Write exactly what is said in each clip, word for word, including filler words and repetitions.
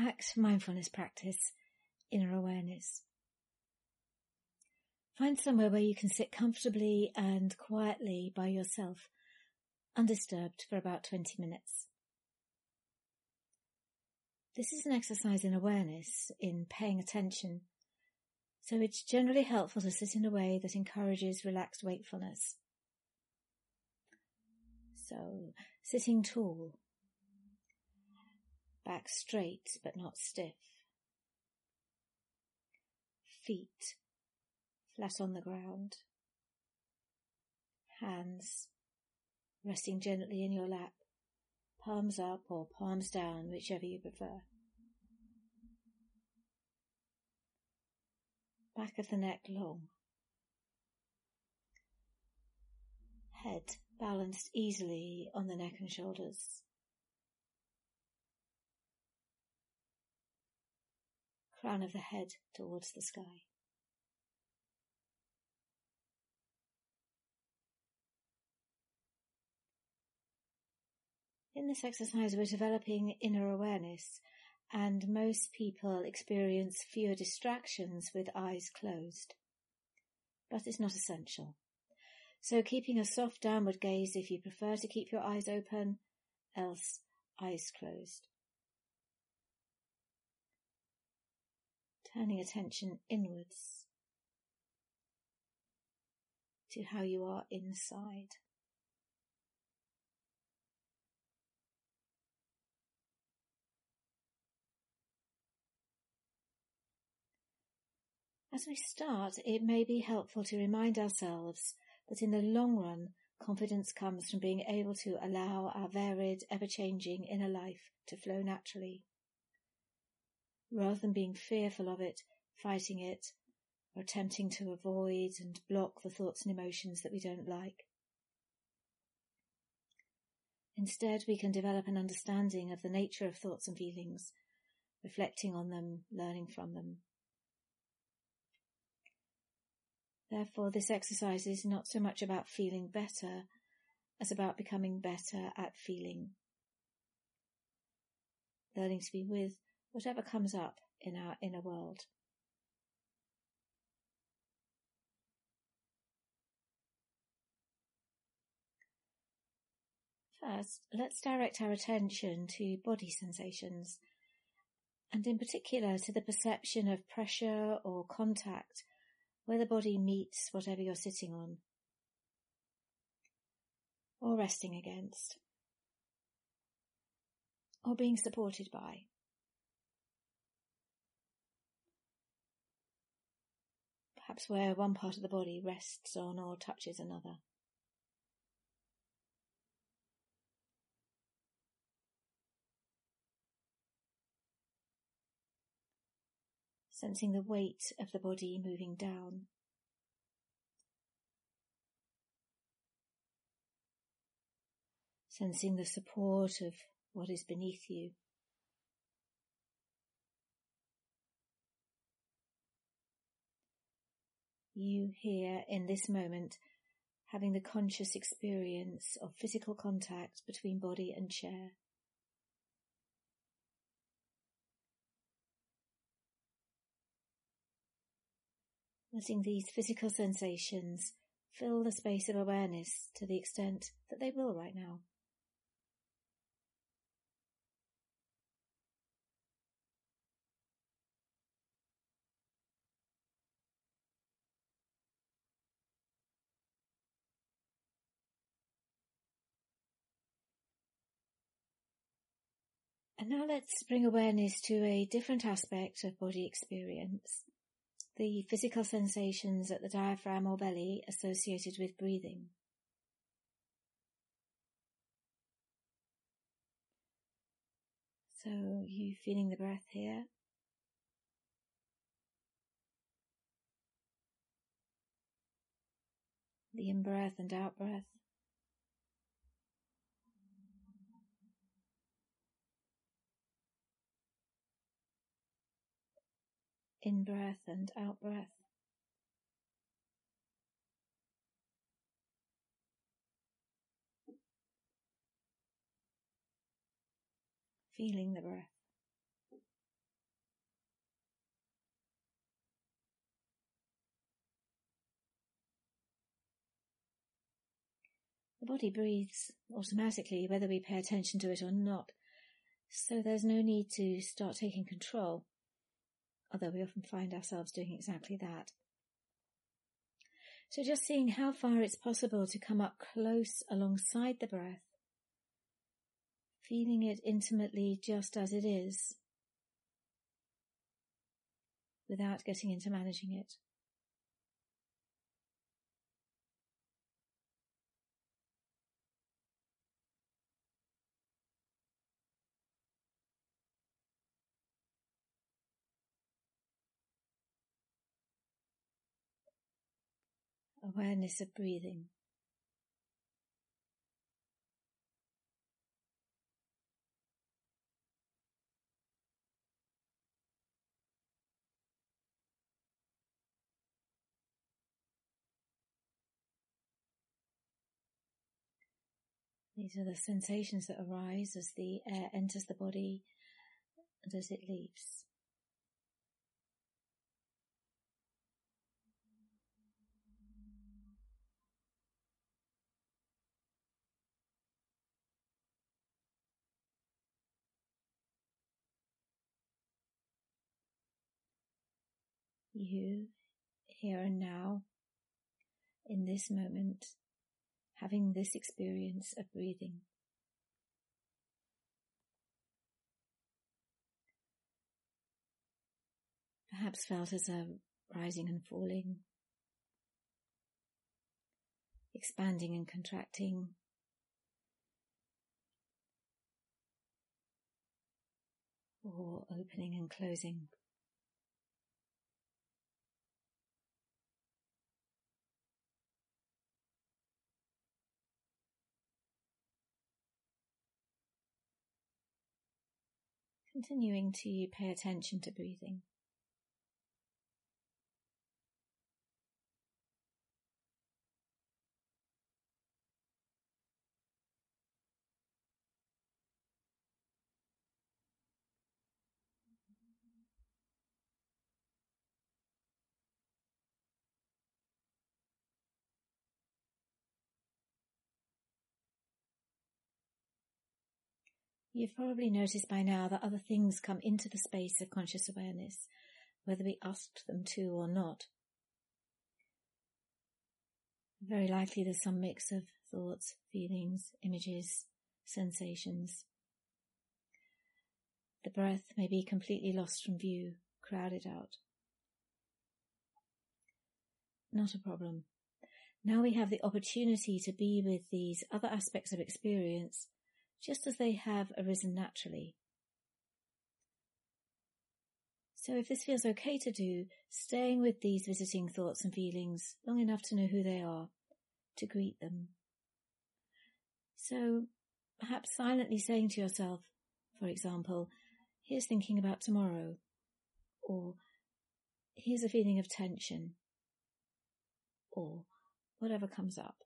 compact mindfulness practice, inner awareness. Find somewhere where you can sit comfortably and quietly by yourself, undisturbed, for about twenty minutes. This is an exercise in awareness, in paying attention, so it's generally helpful to sit in a way that encourages relaxed wakefulness. So, sitting tall, back straight but not stiff, feet flat on the ground, hands resting gently in your lap, palms up or palms down, whichever you prefer. Back of the neck long. Head balanced easily on the neck and shoulders. Crown of the head towards the sky. In this exercise, we're developing inner awareness, and most people experience fewer distractions with eyes closed. But it's not essential. So keeping a soft downward gaze if you prefer to keep your eyes open, else eyes closed. Turning attention inwards to how you are inside. As we start, it may be helpful to remind ourselves that in the long run, confidence comes from being able to allow our varied, ever-changing inner life to flow naturally, rather than being fearful of it, fighting it, or attempting to avoid and block the thoughts and emotions that we don't like. Instead, we can develop an understanding of the nature of thoughts and feelings, reflecting on them, learning from them. Therefore, this exercise is not so much about feeling better as about becoming better at feeling. Learning to be with whatever comes up in our inner world. First, let's direct our attention to body sensations, and in particular to the perception of pressure or contact where the body meets whatever you're sitting on or resting against or being supported by. Perhaps where one part of the body rests on or touches another. Sensing the weight of the body moving down. Sensing the support of what is beneath you. You here in this moment having the conscious experience of physical contact between body and chair. Letting these physical sensations fill the space of awareness to the extent that they will right now. And now let's bring awareness to a different aspect of body experience. The physical sensations at the diaphragm or belly associated with breathing. So you feeling the breath here? The in-breath and out-breath. In-breath and out-breath. Feeling the breath. The body breathes automatically, whether we pay attention to it or not, so there's no need to start taking control, although we often find ourselves doing exactly that. So just seeing how far it's possible to come up close alongside the breath, feeling it intimately just as it is, without getting into managing it. Awareness of breathing. These are the sensations that arise as the air enters the body and as it leaves. You, here and now, in this moment, having this experience of breathing. Perhaps felt as a rising and falling, expanding and contracting, or opening and closing. Continuing to pay attention to breathing. You've probably noticed by now that other things come into the space of conscious awareness, whether we asked them to or not. Very likely there's some mix of thoughts, feelings, images, sensations. The breath may be completely lost from view, crowded out. Not a problem. Now we have the opportunity to be with these other aspects of experience just as they have arisen naturally. So if this feels okay to do, staying with these visiting thoughts and feelings long enough to know who they are, to greet them. So perhaps silently saying to yourself, for example, here's thinking about tomorrow, or here's a feeling of tension, or whatever comes up.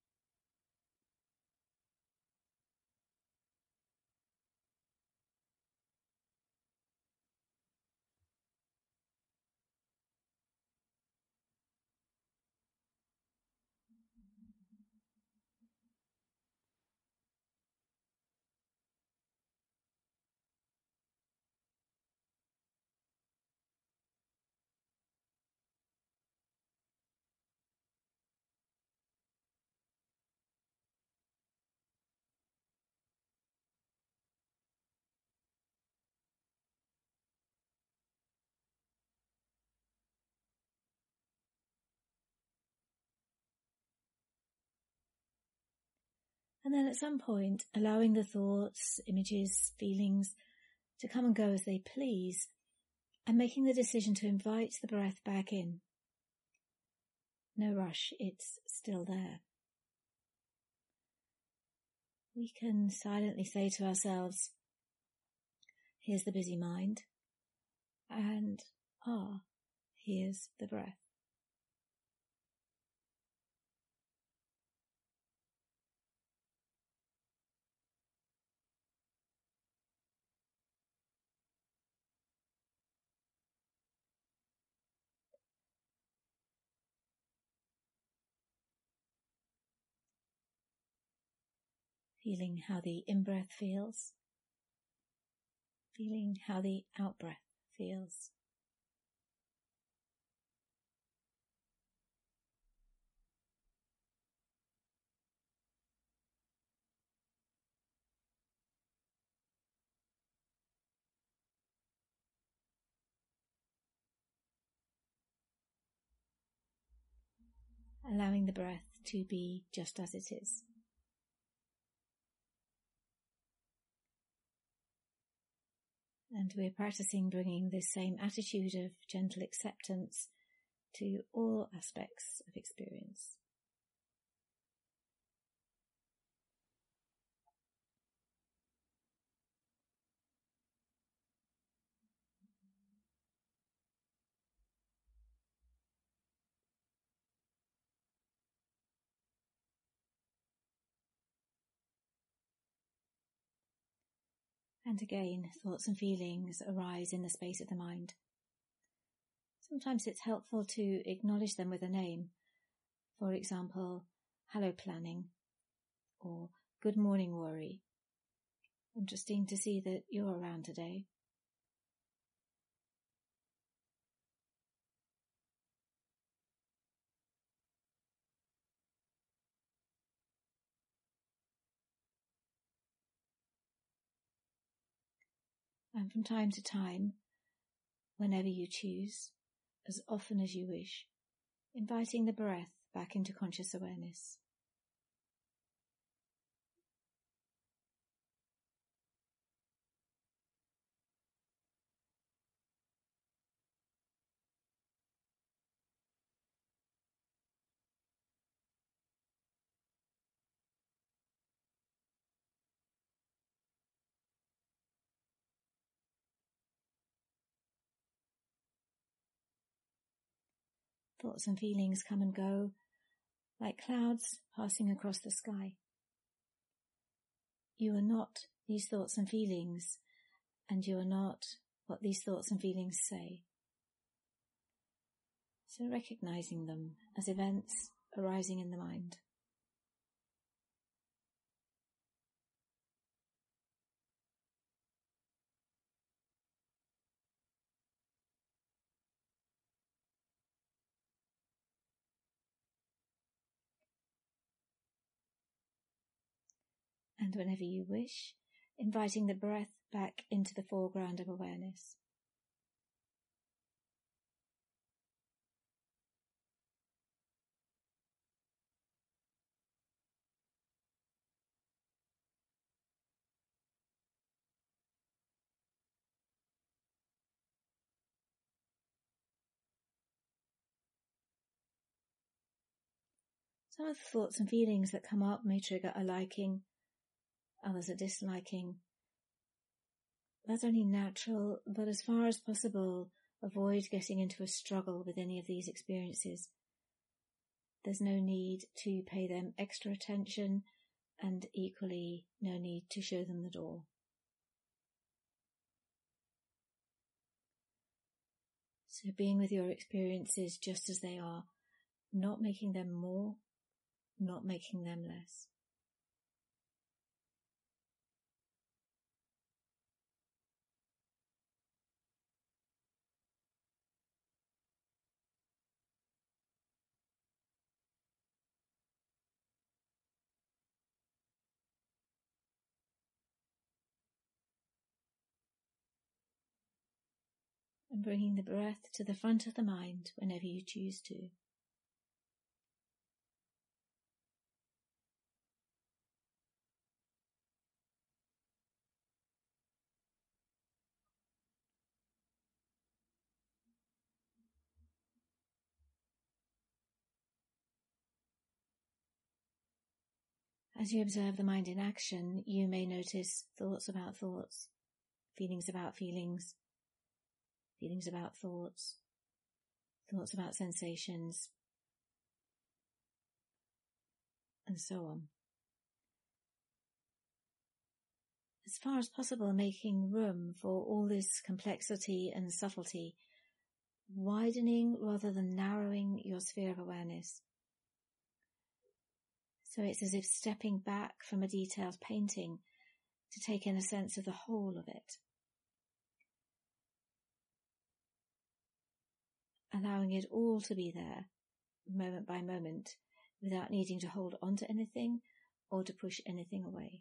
And then at some point, allowing the thoughts, images, feelings to come and go as they please, and making the decision to invite the breath back in. No rush, it's still there. We can silently say to ourselves, here's the busy mind, and ah, here's the breath. feeling how the in-breath feels, feeling how the out-breath feels. Allowing the breath to be just as it is. And we're practicing bringing this same attitude of gentle acceptance to all aspects of experience. And again, thoughts and feelings arise in the space of the mind. Sometimes it's helpful to acknowledge them with a name. For example, hello planning, or good morning worry. Interesting to see that you're around today. And from time to time, whenever you choose, as often as you wish, inviting the breath back into conscious awareness. Thoughts and feelings come and go like clouds passing across the sky. You are not these thoughts and feelings, and you are not what these thoughts and feelings say. So recognizing them as events arising in the mind. And whenever you wish, inviting the breath back into the foreground of awareness. Some of the thoughts and feelings that come up may trigger a liking, others a disliking. That's only natural, but as far as possible, avoid getting into a struggle with any of these experiences. There's no need to pay them extra attention, and equally no need to show them the door. So being with your experiences just as they are, not making them more, not making them less. And bringing the breath to the front of the mind whenever you choose to. As you observe the mind in action, you may notice thoughts about thoughts, feelings about feelings, feelings about thoughts, thoughts about sensations, and so on. As far as possible, making room for all this complexity and subtlety, widening rather than narrowing your sphere of awareness. So it's as if stepping back from a detailed painting to take in a sense of the whole of it. Allowing it all to be there, moment by moment, without needing to hold on to anything or to push anything away.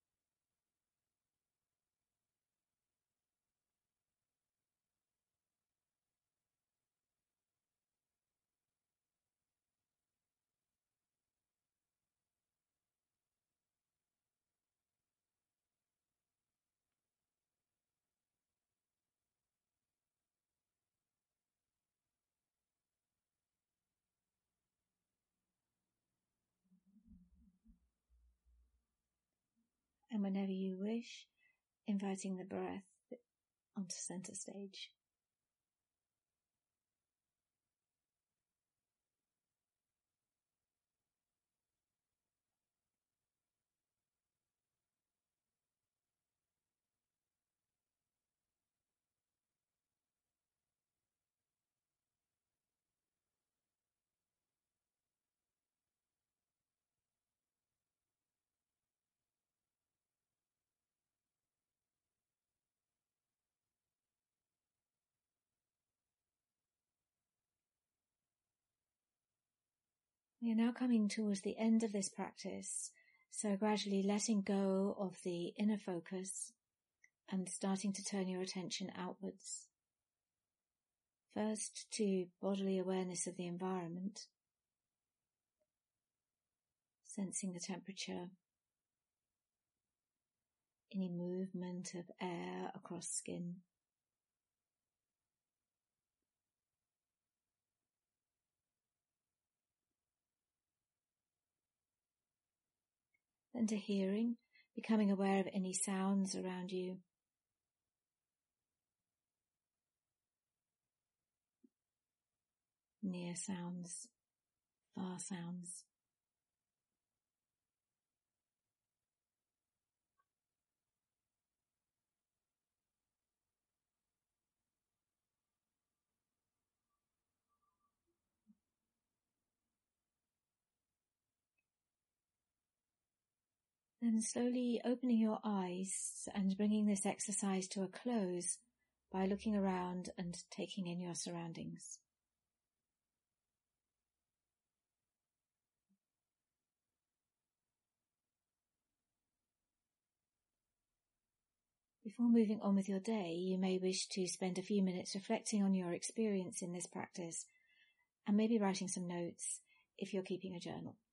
And whenever you wish, inviting the breath onto center stage. We are now coming towards the end of this practice, so gradually letting go of the inner focus and starting to turn your attention outwards. First to bodily awareness of the environment, sensing the temperature, any movement of air across skin. Then to hearing, becoming aware of any sounds around you. Near sounds, far sounds. Then slowly opening your eyes and bringing this exercise to a close by looking around and taking in your surroundings. Before moving on with your day, you may wish to spend a few minutes reflecting on your experience in this practice and maybe writing some notes if you're keeping a journal.